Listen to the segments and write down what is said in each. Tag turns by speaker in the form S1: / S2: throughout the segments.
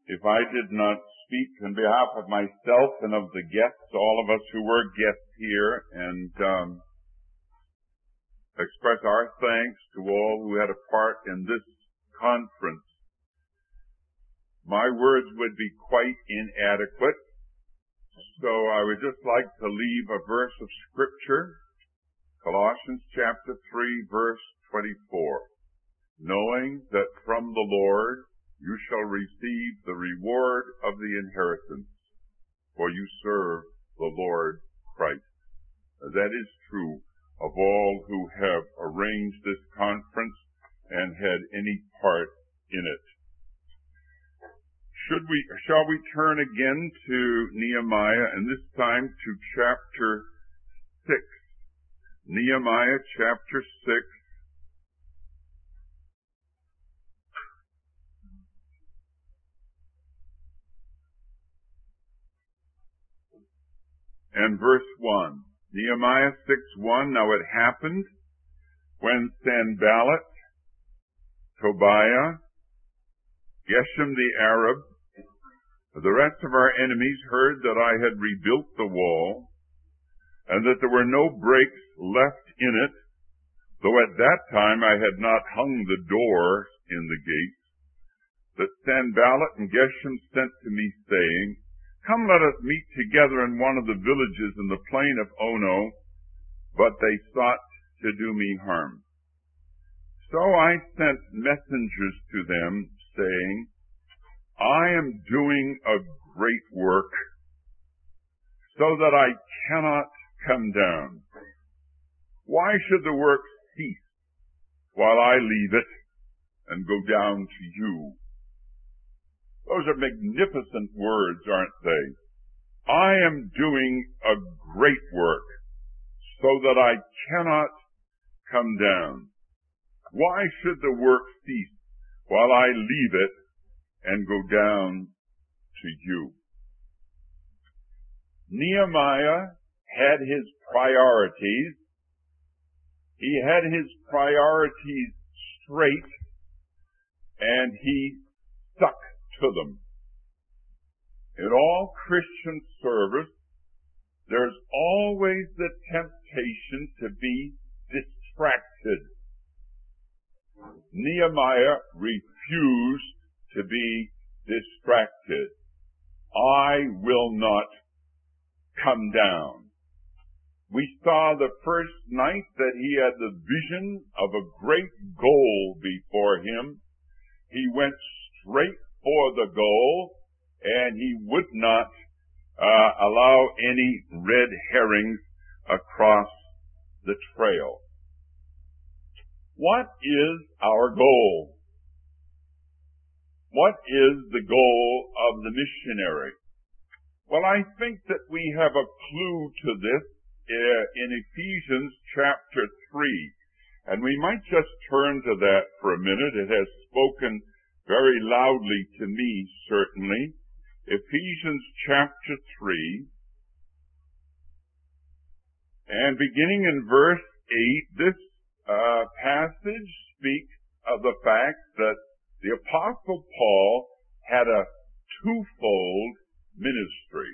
S1: if I did not speak on behalf of myself and of the guests, all of us who were guests here, and express our thanks to all who had a part in this conference. My words would be quite inadequate, so I would just like to leave a verse of Scripture, Colossians chapter 3, verse 24. Knowing that from the Lord you shall receive the reward of the inheritance, for you serve the Lord Christ. That is true of all who have arranged this conference and had any part in it. Shall we turn again to Nehemiah, and this time to chapter 6. Nehemiah chapter 6. And verse 1. Nehemiah 6:1. Now it happened when Sanballat, Tobiah, Geshem the Arab, the rest of our enemies heard that I had rebuilt the wall, and that there were no breaks left in it, though at that time I had not hung the door in the gate, that Sanballat and Geshem sent to me, saying, Come, let us meet together in one of the villages in the plain of Ono, but they sought to do me harm. So I sent messengers to them, saying, I am doing a great work, so that I cannot come down. Why should the work cease while I leave it and go down to you? Those are magnificent words, aren't they? I am doing a great work, so that I cannot come down. Why should the work cease while I leave it and go down to you? Nehemiah had his priorities. He had his priorities straight, and he stuck to them. In all Christian service, there's always the temptation to be distracted. Nehemiah refused to be distracted. I will not come down. We saw the first night that he had the vision of a great goal before him. He went straight for the goal, and he would not allow any red herrings across the trail. What is our goal? What is the goal of the missionary? Well, I think that we have a clue to this in Ephesians chapter 3. And we might just turn to that for a minute. It has spoken very loudly to me, certainly. Ephesians chapter 3. And beginning in verse 8, this passage speaks of the fact that the Apostle Paul had a twofold ministry.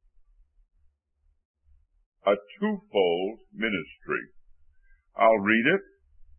S1: A twofold ministry. I'll read it.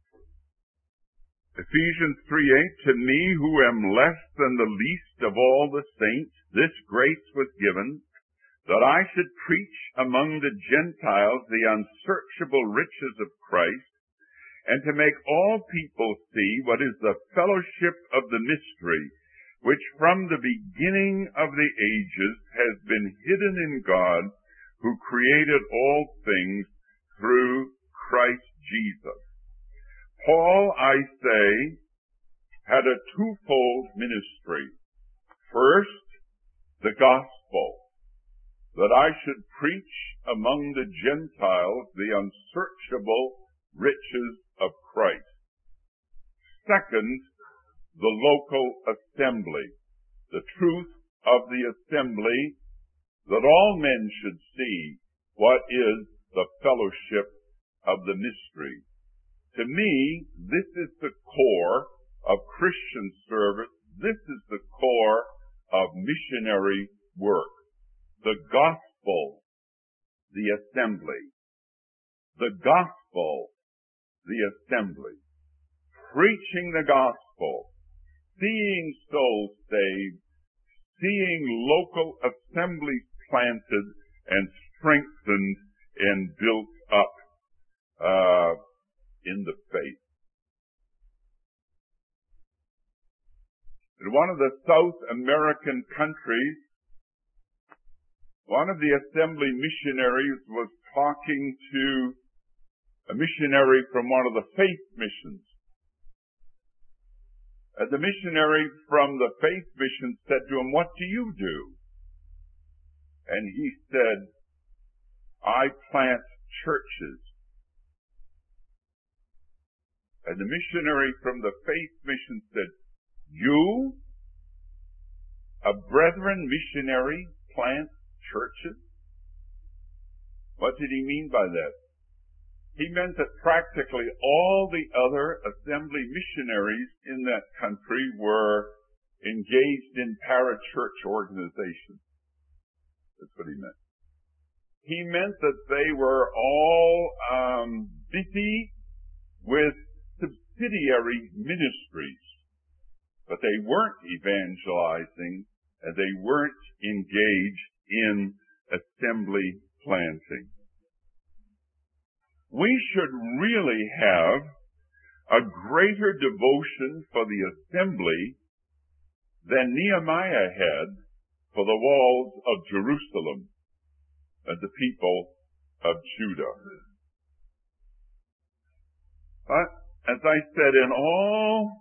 S1: Ephesians 3:8, To me who am less than the least of all the saints, this grace was given, that I should preach among the Gentiles the unsearchable riches of Christ, and to make all people see what is the fellowship of the mystery, which from the beginning of the ages has been hidden in God, who created all things through Christ Jesus. Paul, I say, had a twofold ministry. First, the gospel, that I should preach among the Gentiles the unsearchable riches of Christ. Second, the local assembly, the truth of the assembly, that all men should see what is the fellowship of the mystery. To me, this is the core of Christian service. This is the core of missionary work. The gospel, the assembly. The gospel, the assembly. Preaching the gospel. Seeing souls saved. Seeing local assemblies planted and strengthened and built up in the faith. In one of the South American countries, one of the assembly missionaries was talking to a missionary from one of the faith missions. And the missionary from the faith mission said to him, "What do you do?" And he said, "I plant churches." And the missionary from the faith mission said, "You, a brethren missionary, plant churches?" What did he mean by that? He meant that practically all the other assembly missionaries in that country were engaged in parachurch organizations. That's what he meant. He meant that they were all busy with subsidiary ministries, but they weren't evangelizing and they weren't engaged in assembly planting. We should really have a greater devotion for the assembly than Nehemiah had for the walls of Jerusalem and the people of Judah. But, as I said, in all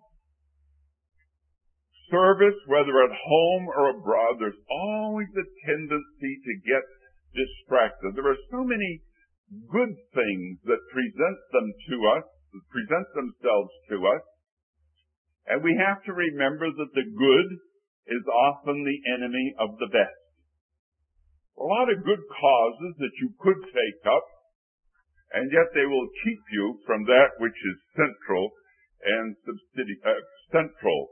S1: service, whether at home or abroad, there's always a tendency to get distracted. There are so many good things that present themselves to us, and we have to remember that the good is often the enemy of the best. A lot of good causes that you could take up, and yet they will keep you from that which is central and central.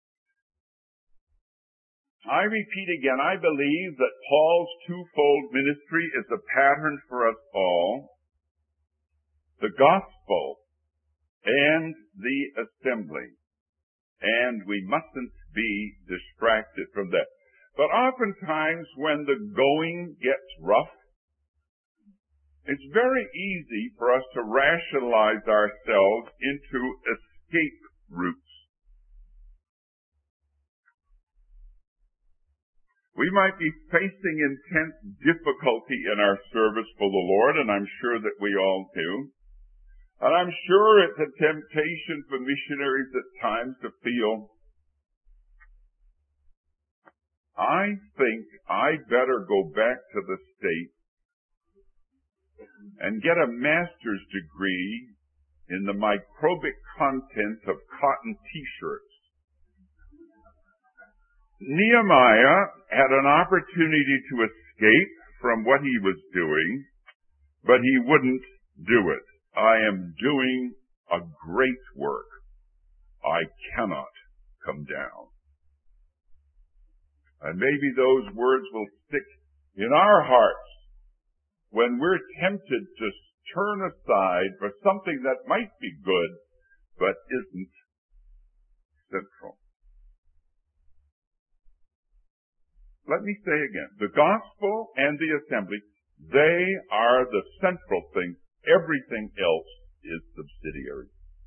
S1: I repeat again, I believe that Paul's twofold ministry is a pattern for us all. The gospel and the assembly. And we mustn't be distracted from that. But oftentimes when the going gets rough, it's very easy for us to rationalize ourselves into escape routes. We might be facing intense difficulty in our service for the Lord, and I'm sure that we all do. And I'm sure it's a temptation for missionaries at times to feel, I think I'd better go back to the States and get a master's degree in the microbic content of cotton t-shirts. Nehemiah had an opportunity to escape from what he was doing, but he wouldn't do it. I am doing a great work. I cannot come down. And maybe those words will stick in our hearts when we're tempted to turn aside for something that might be good, but isn't central. Let me say again, the gospel and the assembly, they are the central thing. Everything else is subsidiary.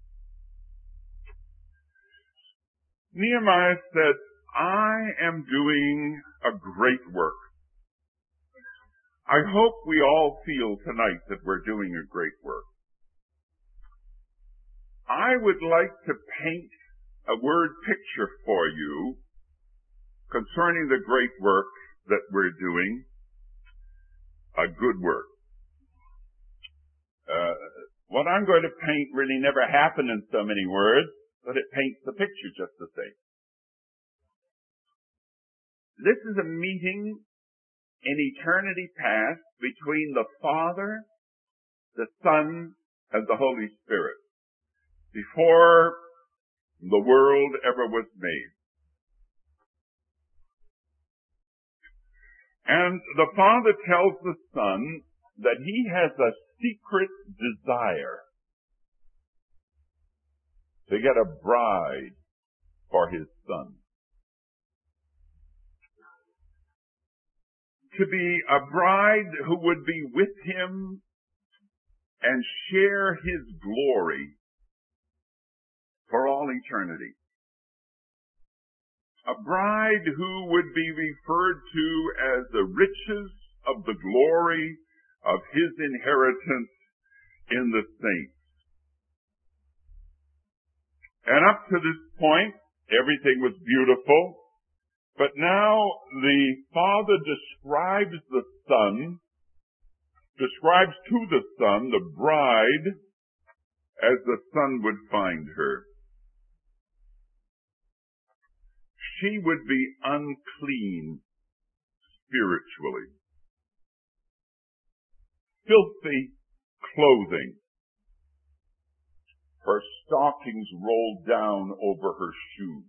S1: Nehemiah said, I am doing a great work. I hope we all feel tonight that we're doing a great work. I would like to paint a word picture for you concerning the great work that we're doing, a good work. What I'm going to paint really never happened in so many words, but it paints the picture just the same. This is a meeting in eternity past between the Father, the Son, and the Holy Spirit, before the world ever was made. And the Father tells the Son that he has a secret desire to get a bride for his Son. To be a bride who would be with him and share his glory for all eternity. A bride who would be referred to as the riches of the glory of his inheritance in the saints. And up to this point, everything was beautiful. But now the Father describes to the Son, the bride, as the Son would find her. She would be unclean spiritually. Filthy clothing. Her stockings rolled down over her shoes.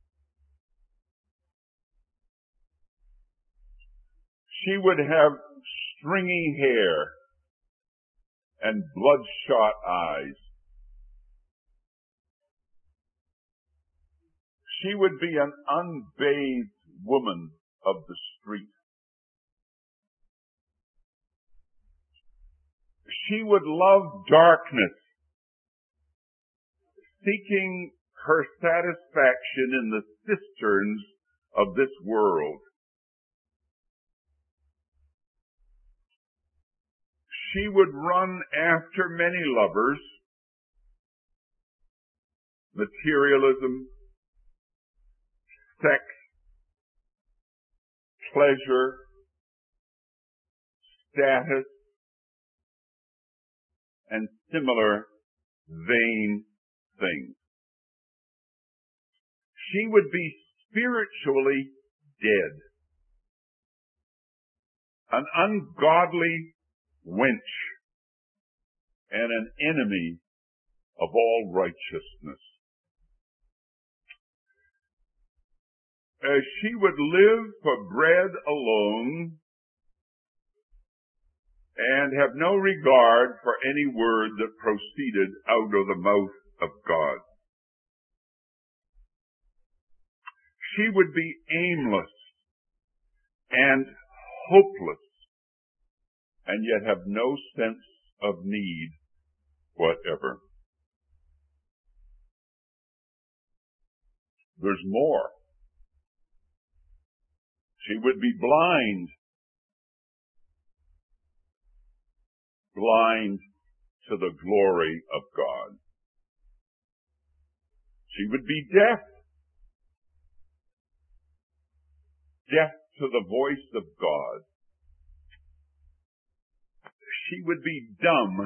S1: She would have stringy hair and bloodshot eyes. She would be an unbathed woman of the street. She would love darkness, seeking her satisfaction in the cisterns of this world. She would run after many lovers, materialism, sex, pleasure, status, and similar vain things. She would be spiritually dead, an ungodly wench, and an enemy of all righteousness. As she would live for bread alone and have no regard for any word that proceeded out of the mouth of God. She would be aimless and hopeless, and yet have no sense of need whatever. There's more. She would be blind to the glory of God. She would be deaf to the voice of God. She would be dumb,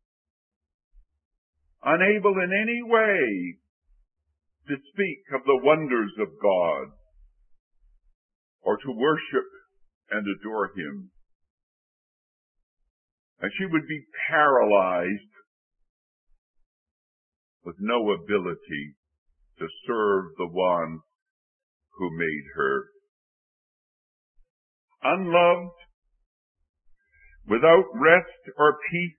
S1: unable in any way to speak of the wonders of God or to worship and adore him. And she would be paralyzed with no ability to serve the one who made her. Unloved, without rest or peace,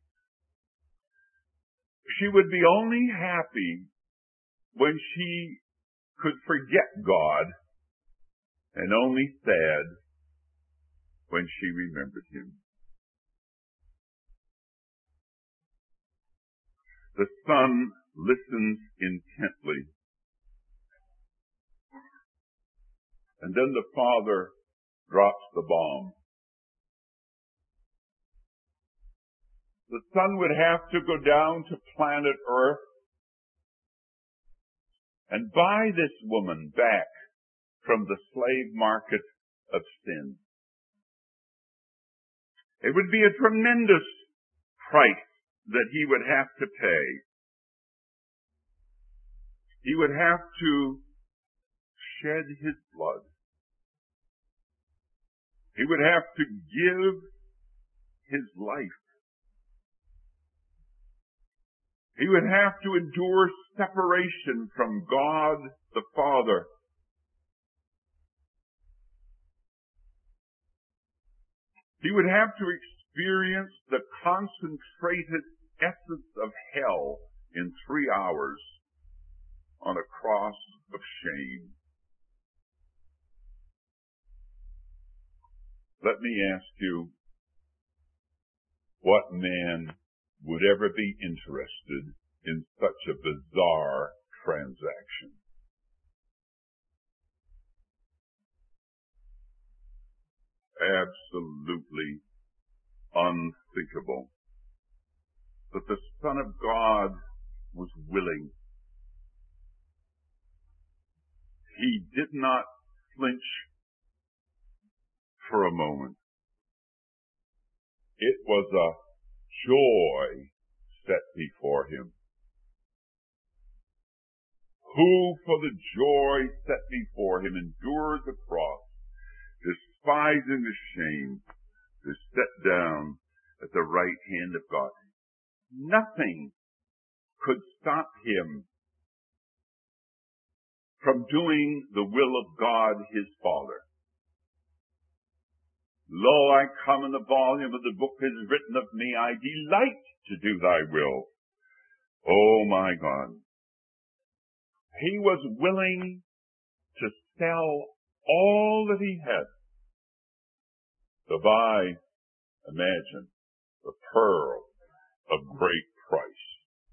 S1: she would be only happy when she could forget God, and only sad when she remembered him. The Son listens intently, and then the Father drops the bomb. The Son would have to go down to planet Earth and buy this woman back from the slave market of sin. It would be a tremendous price that he would have to pay. He would have to shed his blood. He would have to give his life. He would have to endure separation from God the Father. He would have to experience the concentrated essence of hell in 3 hours on a cross of shame. Let me ask you, what man would ever be interested in such a bizarre transaction? Absolutely unthinkable that the Son of God was willing. He did not flinch for a moment. It was a joy set before him. Who for the joy set before him endured the cross, despising the shame, is set down at the right hand of God. Nothing could stop him from doing the will of God his Father. Lo, I come, in the volume of the book is written of me, I delight to do thy will. Oh my God. He was willing to sell all that he had to buy, imagine, the pearl of great price.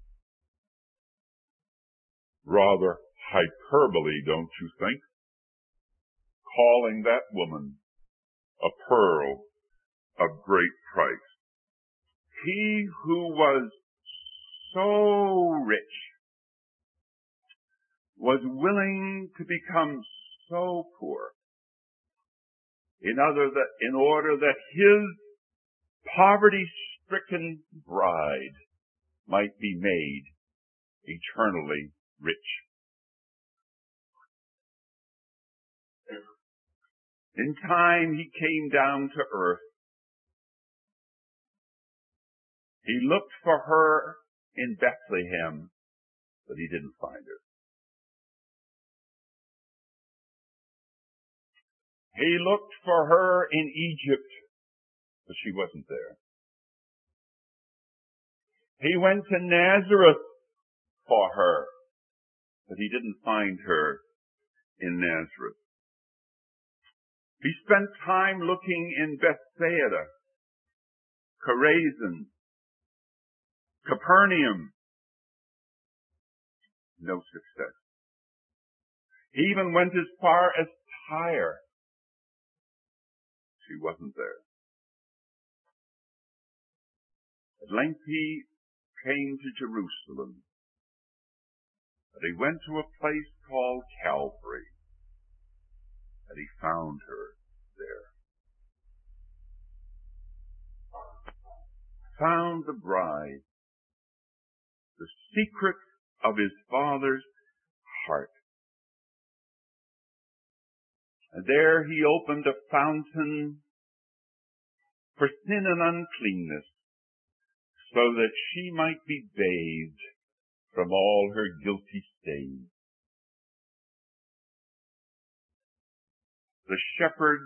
S1: Rather hyperbole, don't you think? Calling that woman a pearl of great price. He who was so rich was willing to become so poor in order that his poverty-stricken bride might be made eternally rich. In time, he came down to earth. He looked for her in Bethlehem, but he didn't find her. He looked for her in Egypt, but she wasn't there. He went to Nazareth for her, but he didn't find her in Nazareth. He spent time looking in Bethsaida, Chorazin, Capernaum. No success. He even went as far as Tyre. She wasn't there. At length he came to Jerusalem, but he went to a place called Calvary, and he found her there. Found the bride, the secret of his Father's heart. And there he opened a fountain for sin and uncleanness, so that she might be bathed from all her guilty stains. The shepherd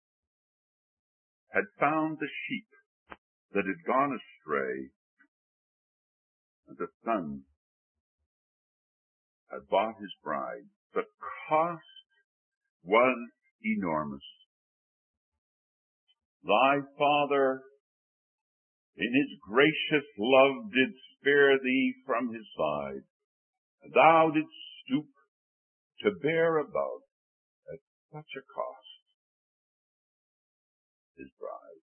S1: had found the sheep that had gone astray, and the Son had bought his bride. The cost was enormous. Thy Father, in his gracious love, did spare thee from his side, and thou didst stoop to bear above at such a cost his bride.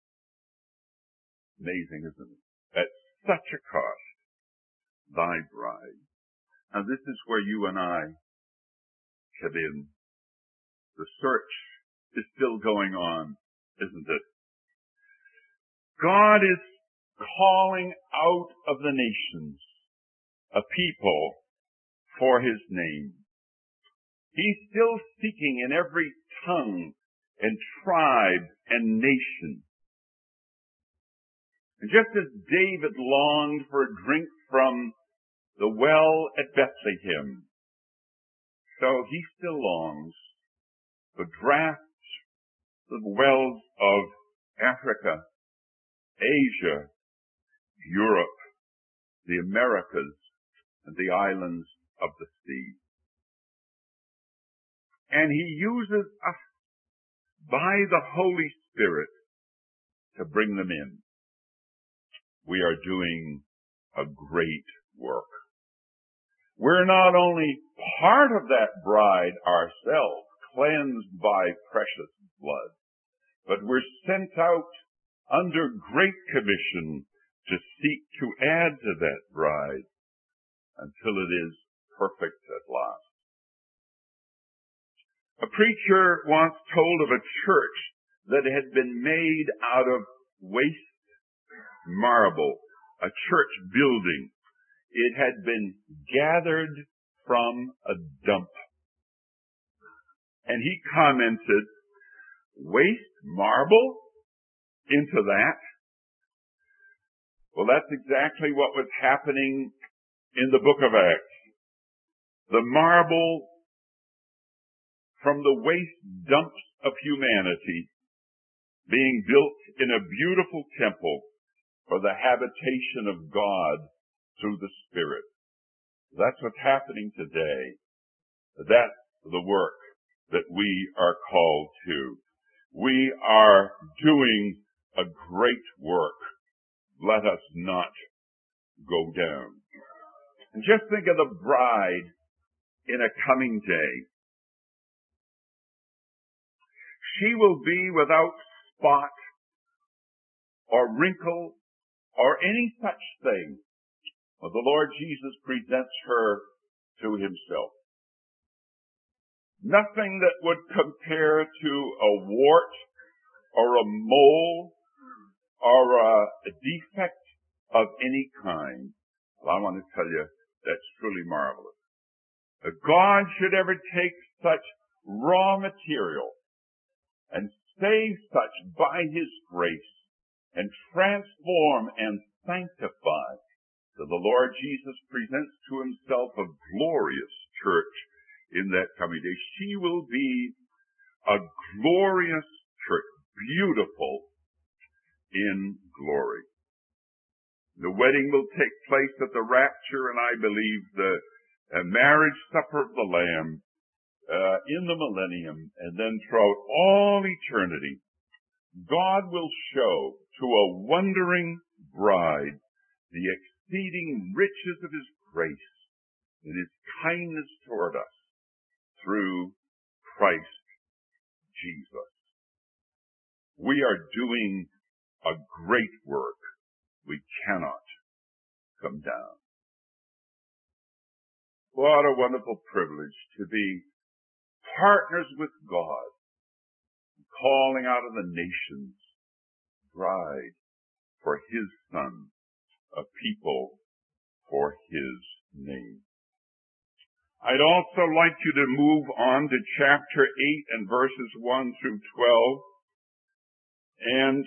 S1: Amazing, isn't it? At such a cost, thy bride. Now this is where you and I come in. The search is still going on, isn't it? God is calling out of the nations a people for his name. He's still seeking in every tongue and tribe and nation. And just as David longed for a drink from the well at Bethlehem, so he still longs for draughts of the wells of Africa, Asia, Europe, the Americas, and the islands of the sea. And he uses us by the Holy Spirit to bring them in. We are doing a great work. We're not only part of that bride ourselves, cleansed by precious blood, but we're sent out under great commission to seek to add to that bride until it is perfect at last. A preacher once told of a church that had been made out of waste marble, a church building. It had been gathered from a dump. And he commented, waste marble into that? Well, that's exactly what was happening in the book of Acts. The marble from the waste dumps of humanity being built in a beautiful temple for the habitation of God through the Spirit. That's what's happening today. That's the work that we are called to. We are doing a great work. Let us not go down. And just think of the bride in a coming day. She will be without spot or wrinkle or any such thing when the Lord Jesus presents her to himself. Nothing that would compare to a wart or a mole or a defect of any kind. Well, I want to tell you, that's truly marvelous. That God should ever take such raw material and save such by his grace and transform and sanctify that the Lord Jesus presents to himself a glorious church in that coming day. She will be a glorious church, beautiful in glory. The wedding will take place at the rapture, and I believe the marriage supper of the Lamb in the millennium, and then throughout all eternity, God will show to a wondering bride the exceeding riches of his grace and his kindness toward us through Christ Jesus. We are doing a great work. We cannot come down. What a wonderful privilege to be partners with God, calling out of the nations, bride for his Son, a people for his name. I'd also like you to move on to chapter 8 and verses 1 through 12 and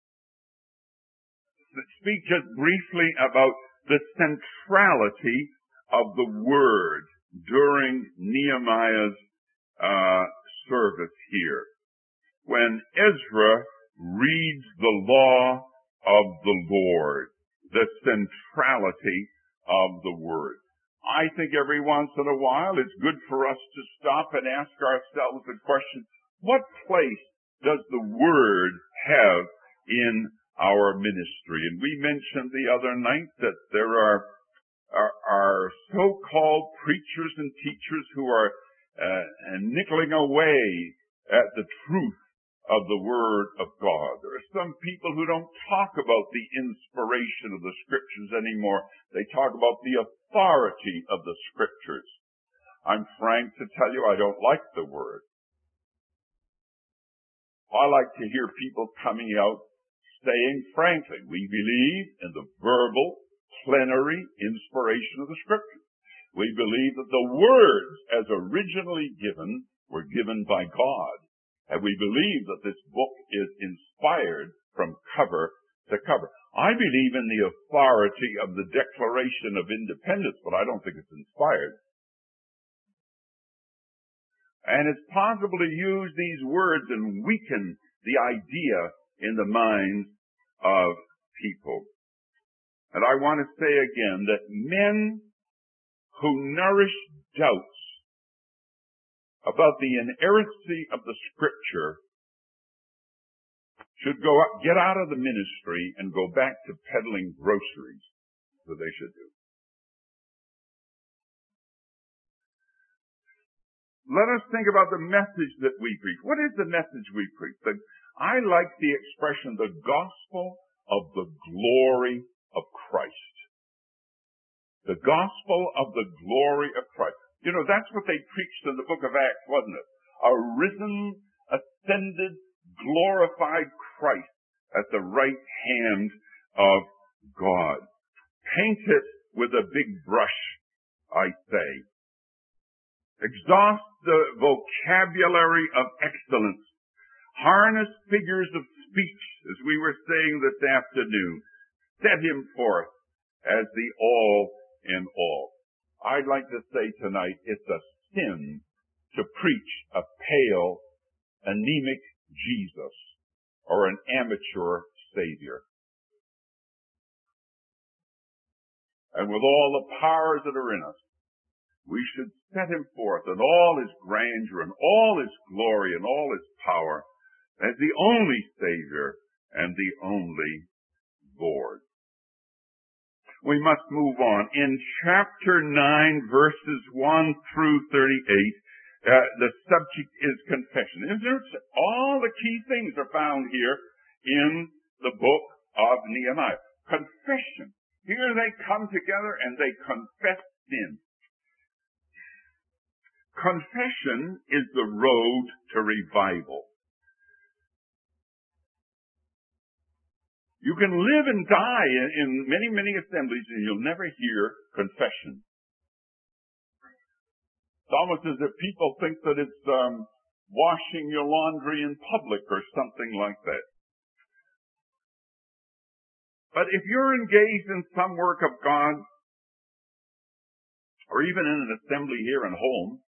S1: speak just briefly about the centrality of the Word during Nehemiah's service here. When Ezra reads the law of the Lord, the centrality of the Word. I think every once in a while it's good for us to stop and ask ourselves the question, what place does the Word have in our ministry? And we mentioned the other night that there are so-called preachers and teachers who are nickling away at the truth of the Word of God. There are some people who don't talk about the inspiration of the Scriptures anymore. They talk about the authority of the Scriptures. I'm frank to tell you, I don't like the word. I like to hear people coming out saying frankly, we believe in the verbal, plenary inspiration of the Scriptures. We believe that the words as originally given were given by God. And we believe that this book is inspired from cover to cover. I believe in the authority of the Declaration of Independence, but I don't think it's inspired. And it's possible to use these words and weaken the idea in the minds of people. And I want to say again that men who nourish doubts about the inerrancy of the Scripture should get out of the ministry and go back to peddling groceries. That's what they should do. Let us think about the message that we preach. What is the message we preach? I like the expression, the gospel of the glory of Christ. The gospel of the glory of Christ. You know, that's what they preached in the book of Acts, wasn't it? A risen, ascended, glorified Christ at the right hand of God. Paint it with a big brush, I say. Exhaust the vocabulary of excellence. Harness figures of speech, as we were saying this afternoon. Set him forth as the all in all. I'd like to say tonight, it's a sin to preach a pale, anemic Jesus or an amateur Savior. And with all the powers that are in us, we should set him forth in all his grandeur and all his glory and all his power as the only Savior and the only Lord. We must move on. In chapter 9, verses 1 through 38, the subject is confession. All the key things are found here in the book of Nehemiah. Confession. Here they come together and they confess sin. Confession is the road to revival. You can live and die in many, many assemblies and you'll never hear confession. It's almost as if people think that it's washing your laundry in public or something like that. But if you're engaged in some work of God, or even in an assembly here at home,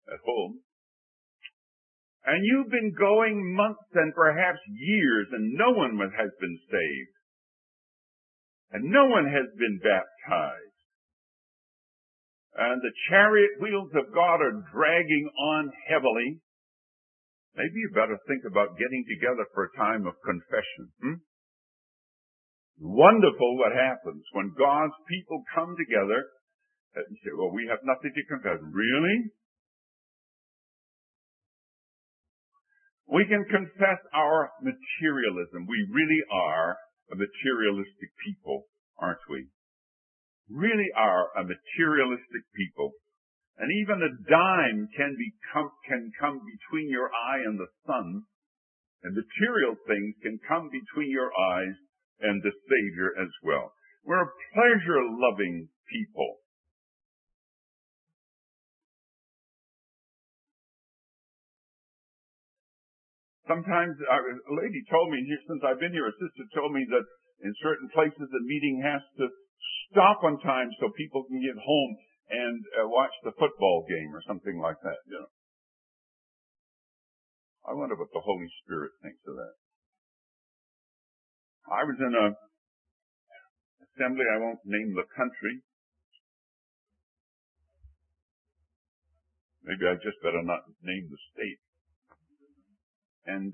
S1: and you've been going months and perhaps years and no one has been saved, and no one has been baptized, and the chariot wheels of God are dragging on heavily, maybe you better think about getting together for a time of confession. Wonderful what happens when God's people come together and say, well, we have nothing to confess. Really? We can confess our materialism. We really are a materialistic people, aren't we? Really are a materialistic people. And even a dime can come between your eye and the sun, and material things can come between your eyes and the Savior as well. We're a pleasure-loving people. Sometimes a lady told me, since I've been here, a sister told me that in certain places the meeting has to stop on time so people can get home and watch the football game or something like that. You know, I wonder what the Holy Spirit thinks of that. I was in a assembly, I won't name the country. Maybe I just better not name the state. And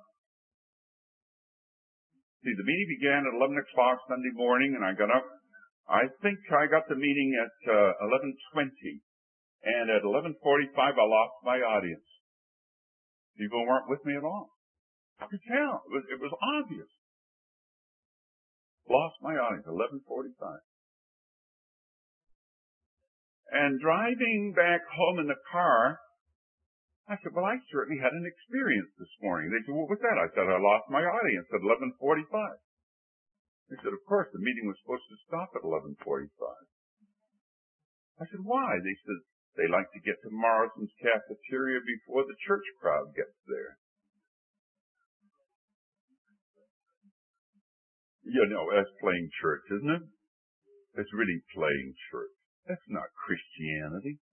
S1: the meeting began at 11 o'clock Sunday morning, and I got up. I think I got the meeting at 11:20, and at 11:45 I lost my audience. People weren't with me at all. I could tell. It was obvious. Lost my audience, 11:45. And driving back home in the car, I said, well, I certainly had an experience this morning. They said, what was that? I said, I lost my audience at 11:45. They said, of course, the meeting was supposed to stop at 11:45. I said, why? They said, they like to get to Morrison's cafeteria before the church crowd gets there. You know, that's playing church, isn't it? It's really playing church. That's not Christianity.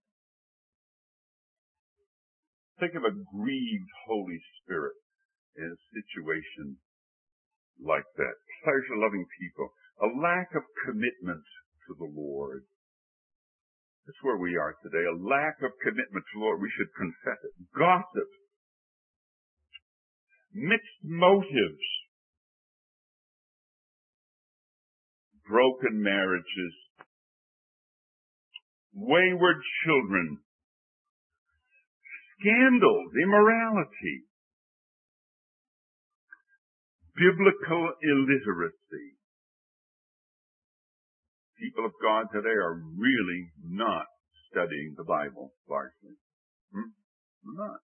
S1: Think of a grieved Holy Spirit in a situation like that. Pleasure-loving people. A lack of commitment to the Lord. That's where we are today. A lack of commitment to the Lord. We should confess it. Gossip. Mixed motives. Broken marriages. Wayward children. Scandals. Immorality. Biblical illiteracy. People of God today are really not studying the Bible largely. Not.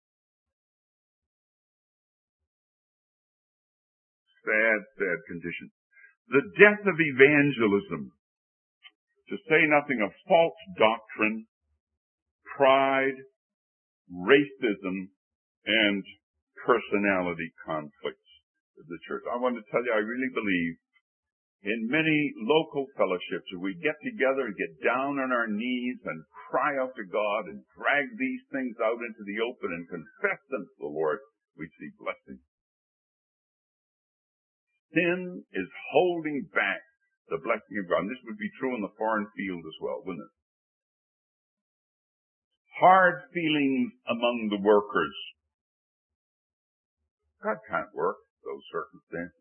S1: Sad, sad condition. The death of evangelism. To say nothing of false doctrine, pride, racism, and personality conflicts of the church. I want to tell you, I really believe in many local fellowships, if we get together and get down on our knees and cry out to God and drag these things out into the open and confess them to the Lord, we see blessing. Sin is holding back the blessing of God. And this would be true in the foreign field as well, wouldn't it? Hard feelings among the workers. God can't work those circumstances.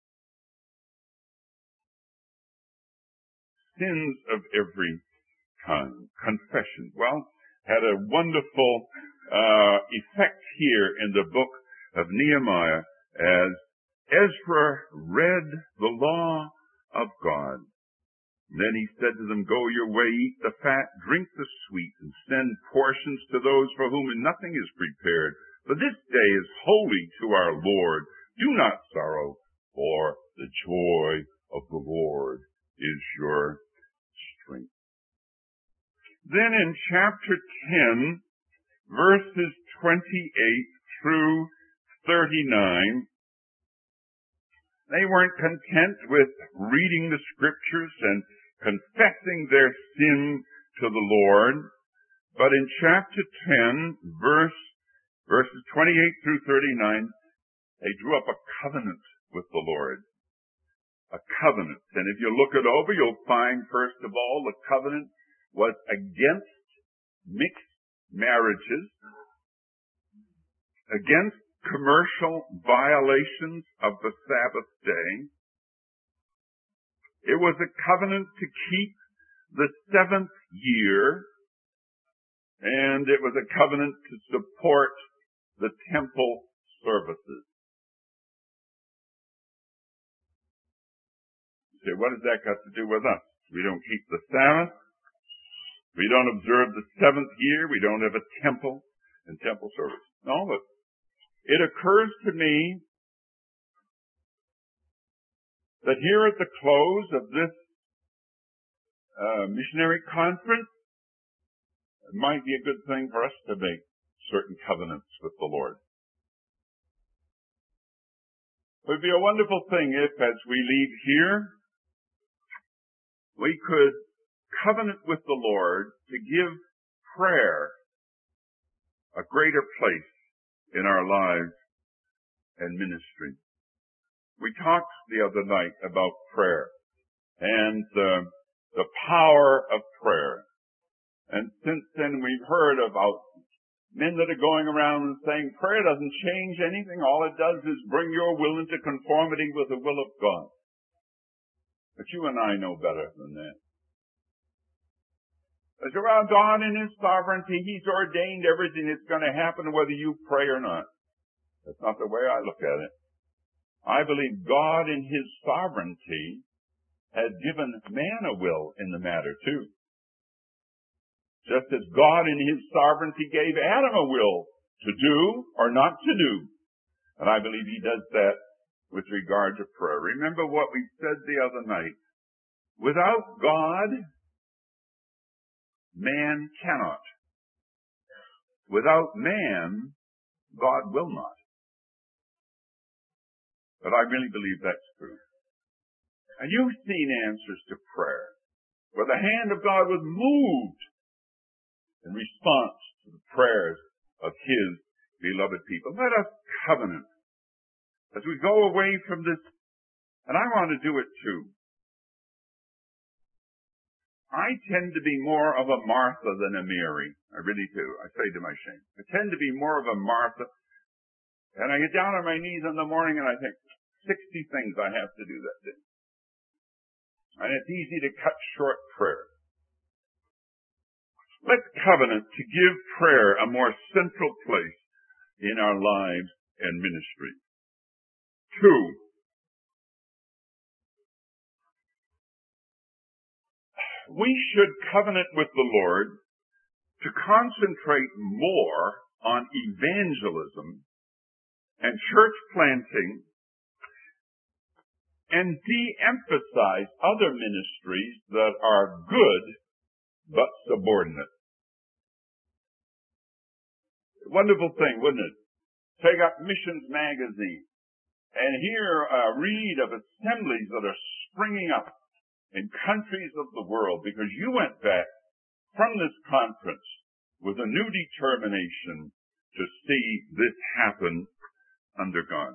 S1: Sins of every kind. Confession. Well, had a wonderful effect here in the book of Nehemiah as Ezra read the law of God. And then he said to them, "Go your way, eat the fat, drink the sweet, and send portions to those for whom nothing is prepared. For this day is holy to our Lord. Do not sorrow, for the joy of the Lord is your strength." Then in chapter 10, verses 28 through 39, they weren't content with reading the scriptures and confessing their sin to the Lord, but in chapter 10, verses 28 through 39, they drew up a covenant with the Lord. A covenant. And if you look it over, you'll find, first of all, the covenant was against mixed marriages, against commercial violations of the Sabbath day. It was a covenant to keep the seventh year, and it was a covenant to support the temple services. You say, what has that got to do with us? We don't keep the Sabbath. We don't observe the seventh year. We don't have a temple and temple service. No, but it occurs to me that here at the close of this missionary conference, it might be a good thing for us to make certain covenants with the Lord. It would be a wonderful thing if, as we leave here, we could covenant with the Lord to give prayer a greater place in our lives and ministry. We talked the other night about prayer and the power of prayer. And since then we've heard about men that are going around and saying prayer doesn't change anything. All it does is bring your will into conformity with the will of God. But you and I know better than that. As around God in His sovereignty, He's ordained everything that's going to happen whether you pray or not. That's not the way I look at it. I believe God in His sovereignty has given man a will in the matter too. Just as God in His sovereignty gave Adam a will to do or not to do. And I believe He does that with regard to prayer. Remember what we said the other night. Without God, man cannot. Without man, God will not. But I really believe that's true. And you've seen answers to prayer where the hand of God was moved in response to the prayers of His beloved people. Let us covenant as we go away from this And I want to do it too. I tend to be more of a Martha than a Mary. I really do. I say to my shame. I tend to be more of a Martha. And I get down on my knees in the morning and I think, 60 things I have to do that day. And it's easy to cut short prayer. Let's covenant to give prayer a more central place in our lives and ministry. 2, we should covenant with the Lord to concentrate more on evangelism and church planting and de-emphasize other ministries that are good but subordinate. Wonderful thing, wouldn't it? Take up Missions Magazine and read of assemblies that are springing up in countries of the world because you went back from this conference with a new determination to see this happen under God.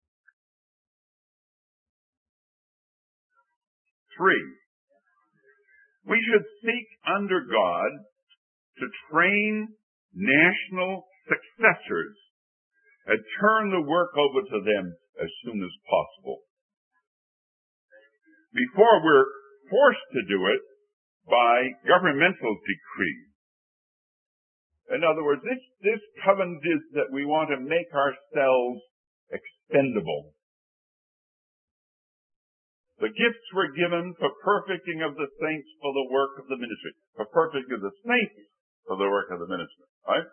S1: 3, we should seek under God to train national successors and turn the work over to them as soon as possible. Before we're forced to do it by governmental decree. In other words, this covenant is that we want to make ourselves expendable. The gifts were given for perfecting of the saints for the work of the ministry. For perfecting of the saints for the work of the ministry. Right?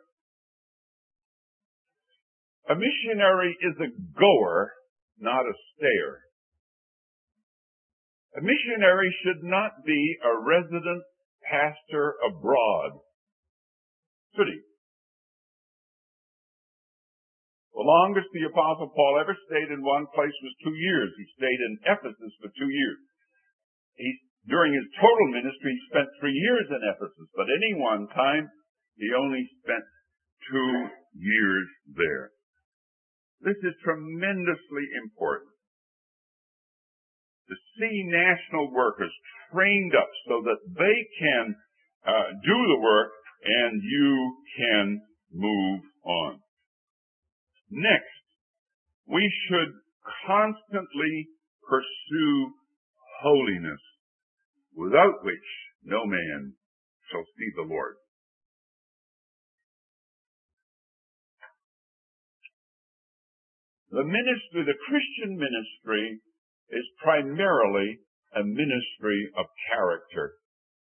S1: A missionary is a goer, not a stayer. A missionary should not be a resident pastor abroad. Should he? The longest the Apostle Paul ever stayed in one place was 2 years. He stayed in Ephesus for 2 years. During his total ministry, he spent 3 years in Ephesus, but any one time, he only spent 2 years there. This is tremendously important. To see national workers trained up so that they can do the work and you can move on. Next, we should constantly pursue holiness, without which no man shall see the Lord. The Christian ministry is primarily a ministry of character.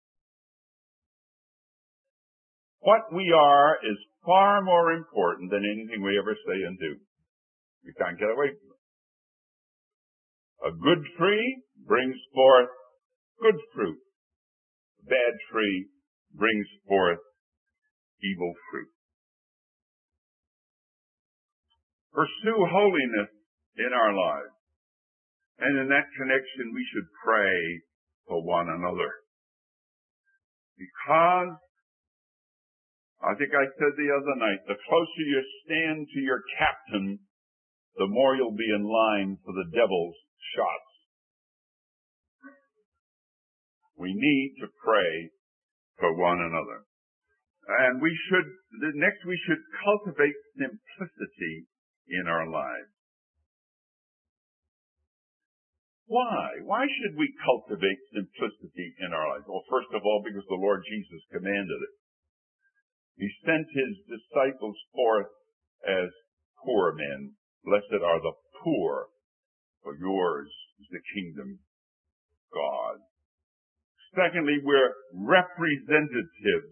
S1: What we are is far more important than anything we ever say and do. We can't get away from it. A good tree brings forth good fruit. A bad tree brings forth evil fruit. Pursue holiness in our lives. And in that connection, we should pray for one another. Because, I think I said the other night, the closer you stand to your captain, the more you'll be in line for the devil's shots. We need to pray for one another. And we should cultivate simplicity in our lives. Why? Why should we cultivate simplicity in our lives? Well, first of all, because the Lord Jesus commanded it. He sent his disciples forth as poor men. Blessed are the poor, for yours is the kingdom of God. Secondly, we're representatives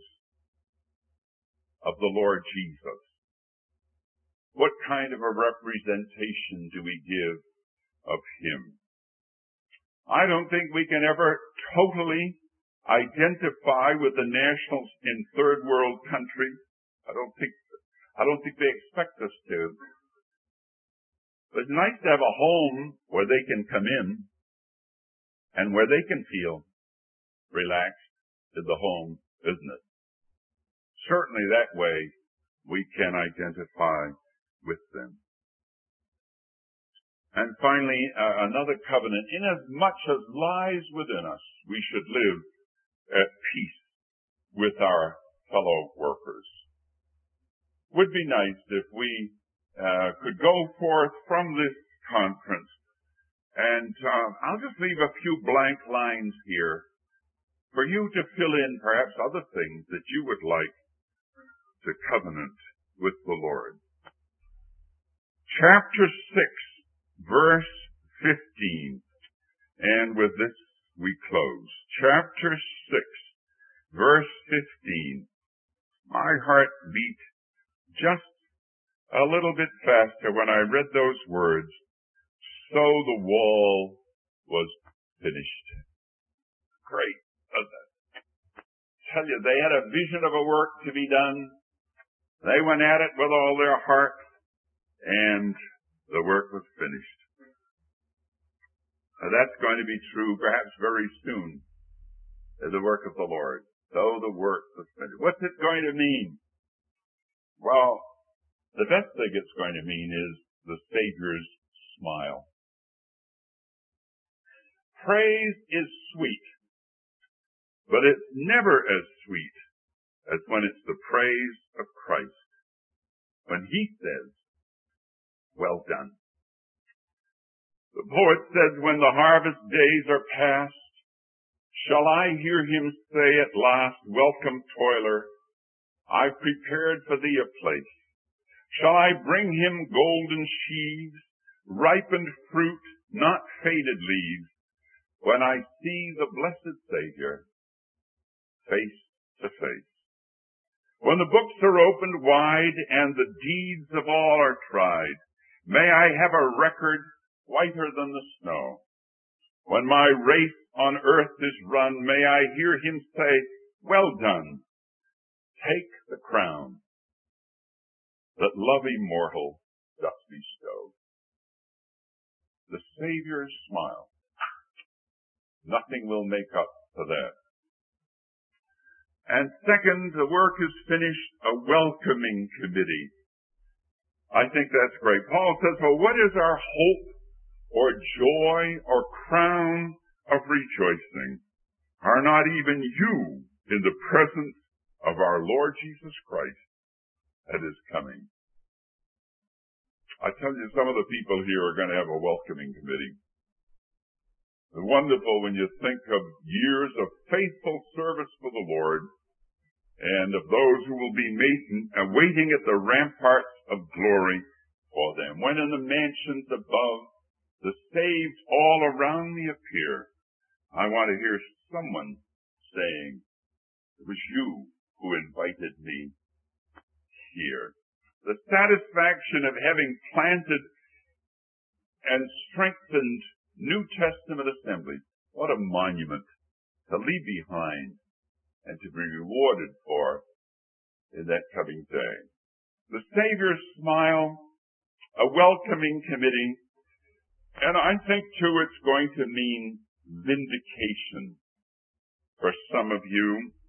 S1: of the Lord Jesus. What kind of a representation do we give of him? I don't think we can ever totally identify with the nationals in third world countries. I don't think they expect us to. But it's nice to have a home where they can come in and where they can feel relaxed in the home, isn't it? Certainly that way we can identify with them. And finally, another covenant. Inasmuch as lies within us, we should live at peace with our fellow workers. Would be nice if we could go forth from this conference, and I'll just leave a few blank lines here for you to fill in perhaps other things that you would like to covenant with the Lord. Chapter 6, verse 15, and with this we close. Chapter 6, verse 15. My heart beat just a little bit faster when I read those words. So the wall was finished. Great, doesn't it? Tell you, they had a vision of a work to be done. They went at it with all their heart, and the work was finished. Now, that's going to be true perhaps very soon in the work of the Lord. So the work was finished. What's it going to mean? Well, the best thing it's going to mean is the Savior's smile. Praise is sweet, but it's never as sweet as when it's the praise of Christ. When He says, well done. The poet says, when the harvest days are past, shall I hear Him say at last, welcome toiler, I've prepared for thee a place. Shall I bring Him golden sheaves, ripened fruit, not faded leaves, when I see the blessed Savior face to face? When the books are opened wide and the deeds of all are tried, may I have a record whiter than the snow. When my race on earth is run, may I hear Him say, well done, take the crown that love immortal doth bestow. The Savior's smile. Nothing will make up for that. And second, the work is finished, a welcoming committee. I think that's great. Paul says, well, what is our hope or joy or crown of rejoicing? Are not even you in the presence of our Lord Jesus Christ that is coming? I tell you, some of the people here are going to have a welcoming committee. It's wonderful when you think of years of faithful service for the Lord and of those who will be waiting at the ramparts of glory for them. When in the mansions above, the saved all around me appear, I want to hear someone saying, it was you who invited me here. The satisfaction of having planted and strengthened New Testament assemblies. What a monument to leave behind and to be rewarded for in that coming day. The Savior's smile, a welcoming committee, and I think too it's going to mean vindication for some of you.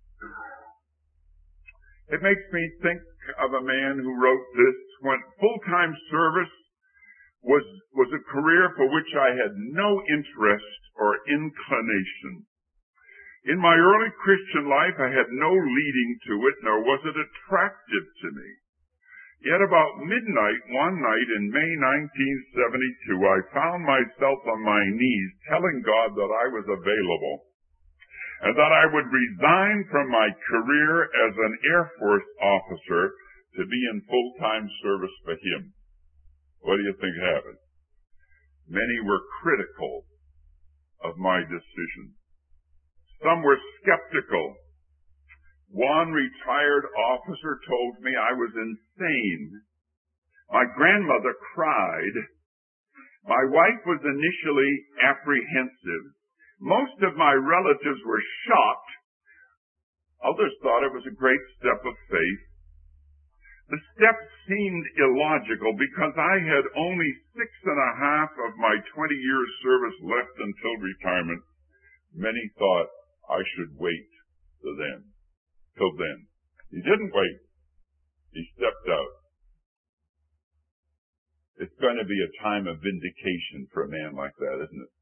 S1: It makes me think of a man who wrote this, when full-time service was a career for which I had no interest or inclination. In my early Christian life, I had no leading to it, nor was it attractive to me. Yet about midnight one night in May 1972, I found myself on my knees telling God that I was available and that I would resign from my career as an Air Force officer to be in full-time service for Him. What do you think happened? Many were critical of my decision. Some were skeptical. One retired officer told me I was insane. My grandmother cried. My wife was initially apprehensive. Most of my relatives were shocked. Others thought it was a great step of faith. The step seemed illogical because I had only 6.5 of my 20 years service left until retirement. Many thought I should wait till then. He didn't wait. He stepped out. It's going to be a time of vindication for a man like that, isn't it?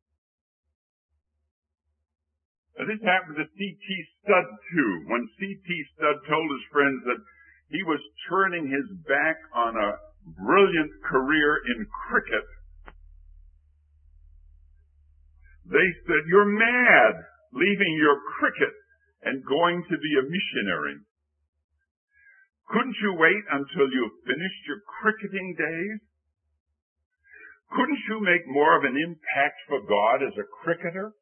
S1: And this happened to C.T. Studd too. When C.T. Studd told his friends that he was turning his back on a brilliant career in cricket, they said, "You're mad, leaving your cricket and going to be a missionary. Couldn't you wait until you finished your cricketing days? Couldn't you make more of an impact for God as a cricketer?"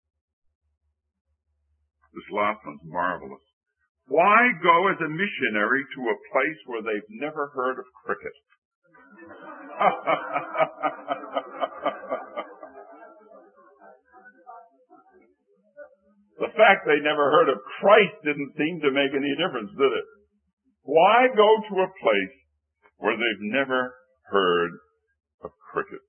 S1: This last one's marvelous. Why go as a missionary to a place where they've never heard of cricket? The fact they never heard of Christ didn't seem to make any difference, did it? Why go to a place where they've never heard of cricket?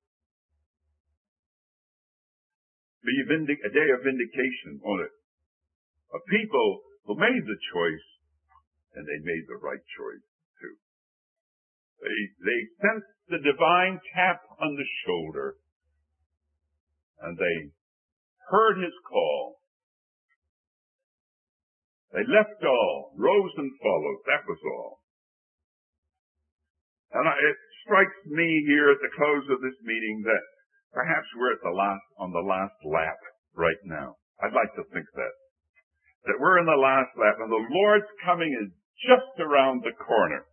S1: Be a day of vindication, won't it? A people who made the choice, and they made the right choice too. They sensed the divine tap on the shoulder, and they heard his call. They left all, rose and followed. That was all. And it strikes me here at the close of this meeting that perhaps we're on the last lap right now. I'd like to think that we're in the last lap, and the Lord's coming is just around the corner.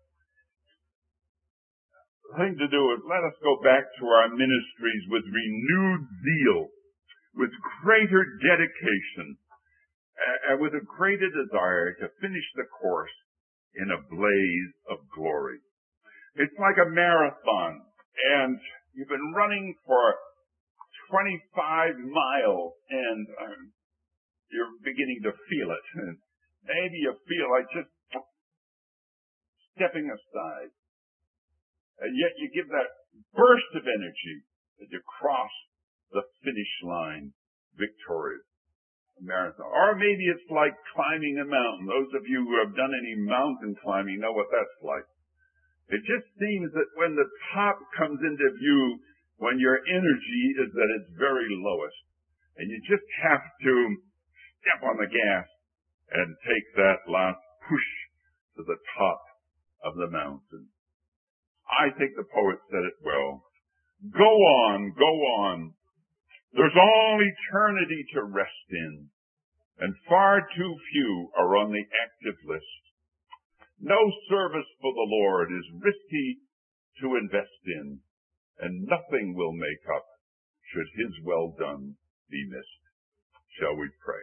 S1: The thing to do is let us go back to our ministries with renewed zeal, with greater dedication, and with a greater desire to finish the course in a blaze of glory. It's like a marathon, and you've been running for 25 miles, and you're beginning to feel it. And maybe you feel like just stepping aside. And yet you give that burst of energy as you cross the finish line victorious. A marathon. Or maybe it's like climbing a mountain. Those of you who have done any mountain climbing know what that's like. It just seems that when the top comes into view, when your energy is at its very lowest, and you just have to step on the gas and take that last push to the top of the mountain. I think the poet said it well. Go on, go on. There's all eternity to rest in, and far too few are on the active list. No service for the Lord is risky to invest in, and nothing will make up should his well done be missed. Shall we pray?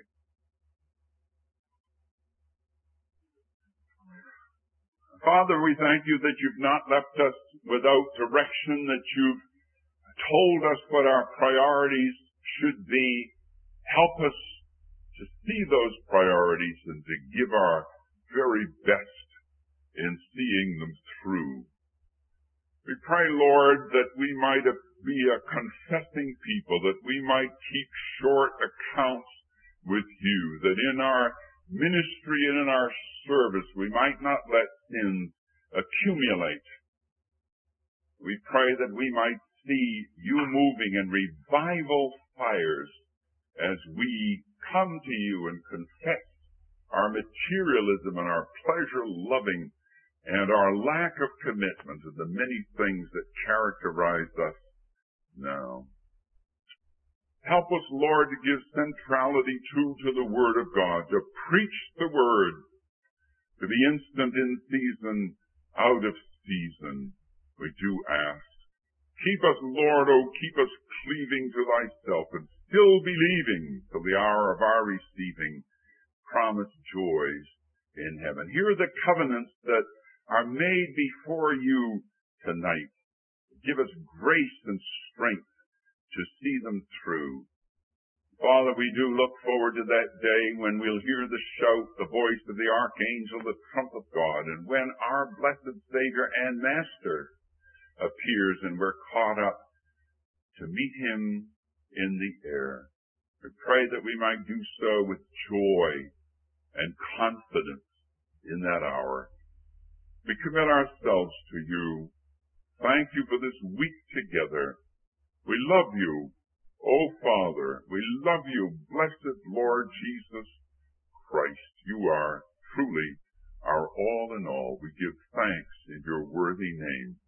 S1: Father, we thank you that you've not left us without direction, that you've told us what our priorities should be. Help us to see those priorities and to give our very best in seeing them through. We pray, Lord, that we might be a confessing people, that we might keep short accounts with you, that in our ministry and in our service we might not let sins accumulate. We pray that we might see you moving in revival fires as we come to you and confess our materialism and our pleasure-loving and our lack of commitment to the many things that characterize us now. Help us, Lord, to give centrality true to the Word of God, to preach the Word, to be instant in season, out of season. We do ask. Keep us, Lord, keep us cleaving to thyself and still believing till the hour of our receiving promised joys in heaven. Here are the covenants that are made before you tonight. Give us grace and strength to see them through. Father, we do look forward to that day when we'll hear the shout, the voice of the archangel, the trump of God, and when our blessed Savior and Master appears and we're caught up to meet him in the air. We pray that we might do so with joy and confidence in that hour. We commit ourselves to you. Thank you for this week together. We love you, oh Father. We love you, blessed Lord Jesus Christ. You are truly our all in all. We give thanks in your worthy name.